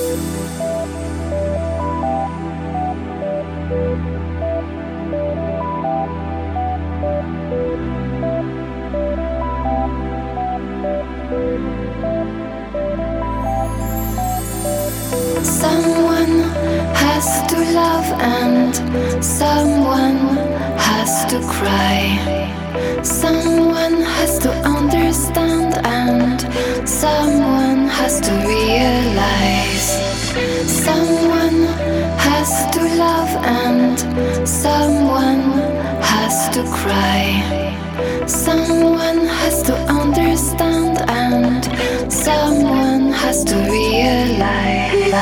Someone has to love and someone has to cry. Someone has to understand and someone has to realize. Someone has to love and someone has to cry. Someone has to understand and someone has to realize.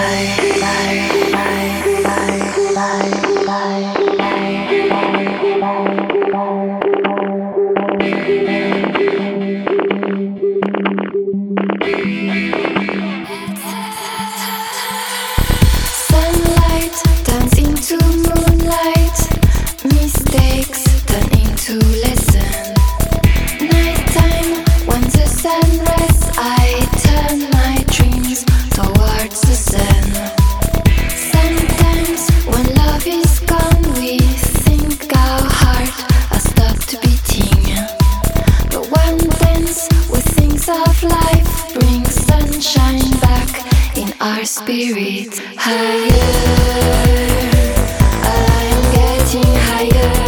Sunlight turns into moonlight, mistakes turn into lessons. Nighttime, when the sun rests, I turn my dreams towards the sun. Sometimes when love is gone, we think our heart has stopped beating. But one dance with things of life brings sunshine back in our spirit. Higher, I am getting higher.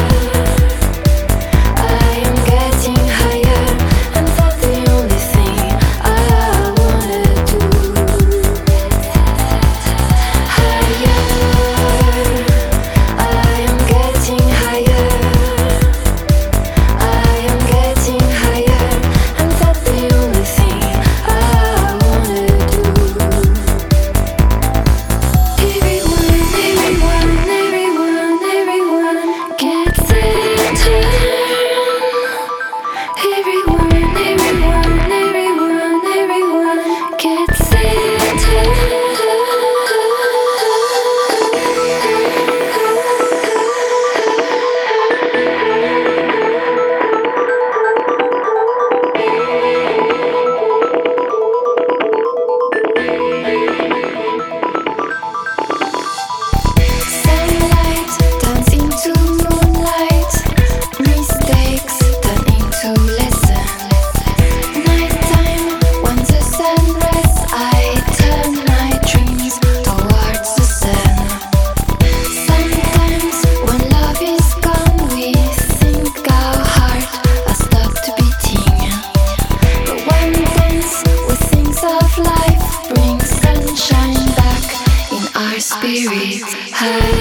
Spirit high.